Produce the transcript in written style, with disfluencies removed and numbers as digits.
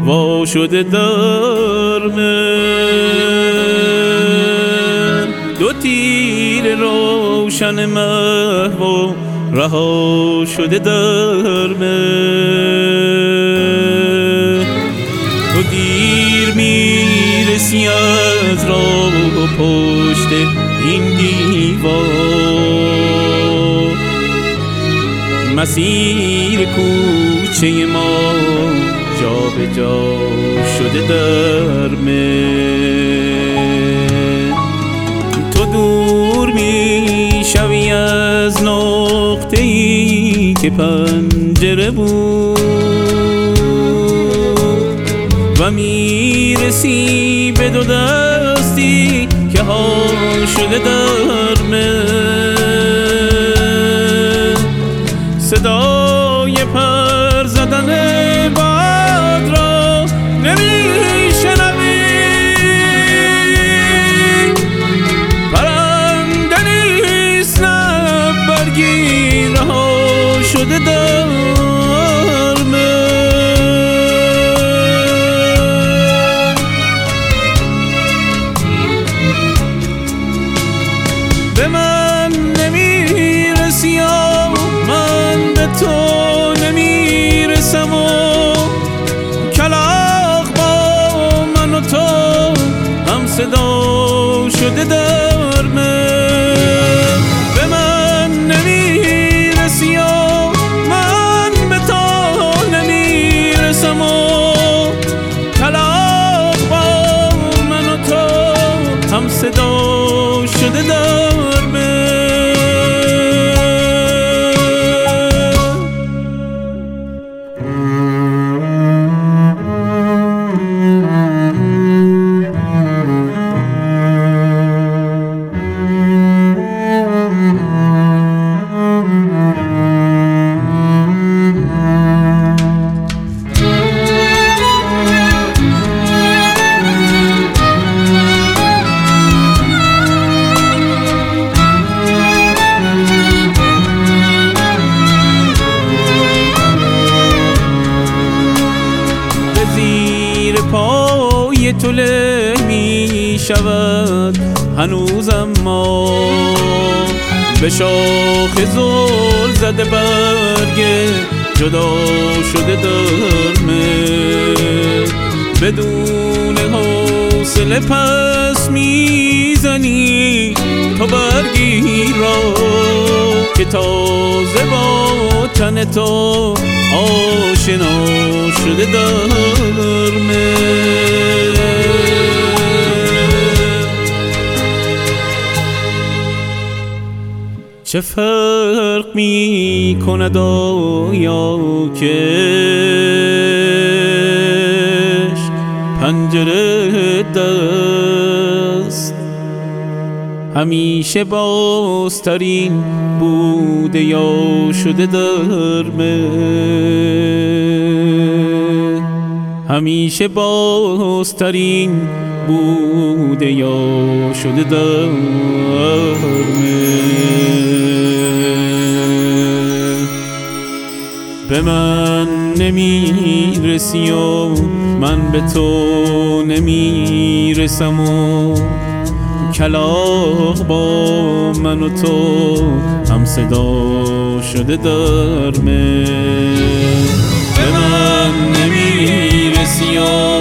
وا شده در من. دو تیر روشن محو و رها شده در من. تو دیر میرسی از راه و پشت این دیوار. مسیر کوچه ما جا به جا شده در من. تو دور میشوی از نقطه‌ای که پنجره بود و میرسی به دو دستی که حال شده در من. صدای پر زدن باد را نمیشنوی، پرنده نیست لب برگی رها شده در من. به من نمیرسی و من به تو نمیرسم و کلاغ با من و تو هم صدا شده در من. به من نمیرسی و من به تو نمیرسم و کلاغ با من و تو هم صدا شده در پای تو له می شود هنوز، اما به شاخ زل زده برگ جدا شده در من. بدون حوصله پس میزنی تو برگی را که تازه با تن تو آشنا شده در من. چه فرق می کند آیا کش پنجره دست همیشه بازترین بوده یا شده در من. همیشه بازترین بوده یا شده در من. به من نمیرسی و من به تو نمیرسم و کلاغ با من و تو هم صدا شده در من. به من نمیرسی و